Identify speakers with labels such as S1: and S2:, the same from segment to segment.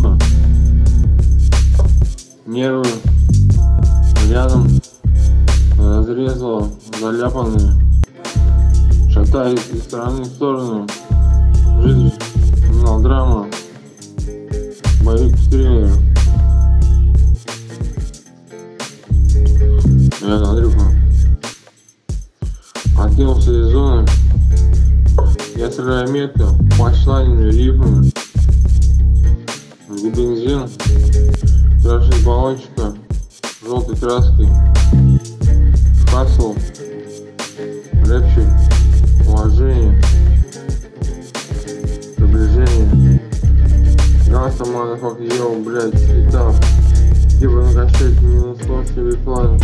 S1: движуха. Нервы рядом разрезала, заляпанные, шатаясь из стороны в сторону. Жизнь мелодрама, боевик-триллер. Я Андрюха откинулся из зоны. Я стреляю метко, панчлайнами, рифмами. Бензин, крашит баллончика желтой краской. Хасл, рэпчик, уважение, приближение. Ганса, манафак, йоу, блядь, слетав. Типа накачать минус после рекламе.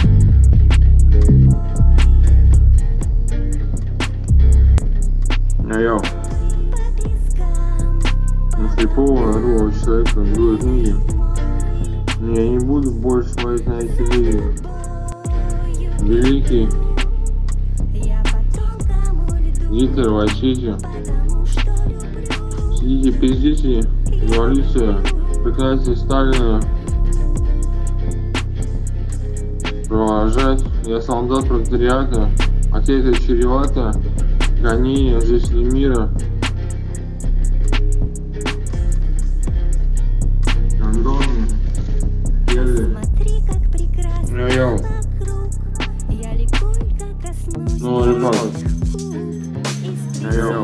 S1: Йоу. На слепого, другого человека, другой книги. Я не буду больше смотреть на эти видео. Великий Гитлер, войчите. Сидите, пиздите, революция, проклятие Сталина. Провожать. Я солдат пролетариата, хотя это чревато, гонение жителей мира. Андони, Келли. Йоу. Ну, ребят. Йоу.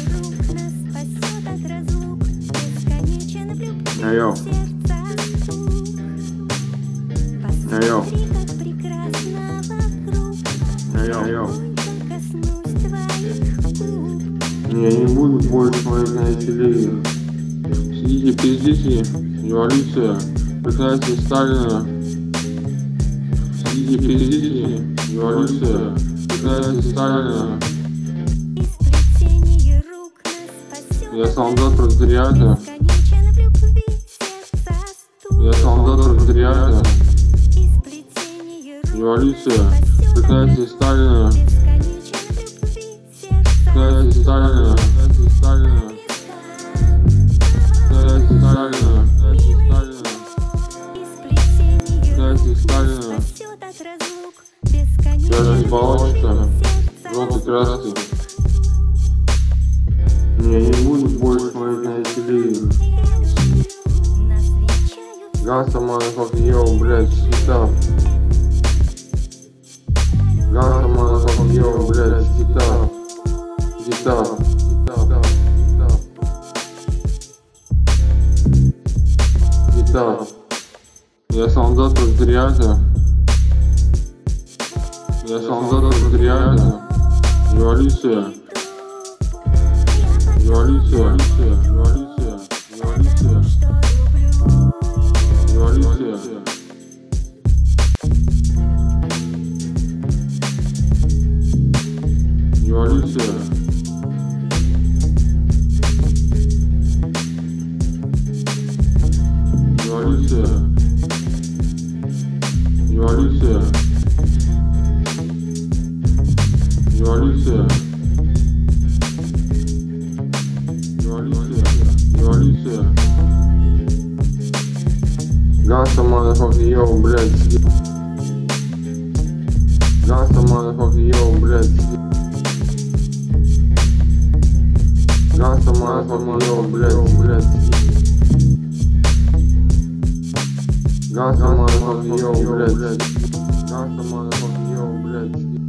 S1: Йоу. Йоу. Йоу. Я не буду больше смотреть на эти видео. Сидите, пиздите, революция, проклятие Сталина. Сидите, пиздите, революция, проклятие Сталина. Я солдат пролетариата. Я солдат пролетариата. Революция, проклятие Сталина. Проклятие Сталина. Проклятие Сталина. Проклятие Сталина. Проклятие Сталина. Даже баллончика желтой краски. Я не буду больше смотреть на эти видео. Ганса, манафак, йоу, блядь, слетав. Ганса, манафак, йоу, блядь, слетав. Слетав. Слетав. Я солдат пролетариата. Я солдат пролетариата. Революция. Революция. Революция. Революция. Революция. Революция. Революция. Революция. Революция. Революция. Революция. Ганса, манафак, йоу, блядь. Ганса, манафак, йоу, блядь. Ганса, манафак, йоу, блядь. Ганса, манафак, йоу, блядь. Ганса, манафак, йоу, блядь.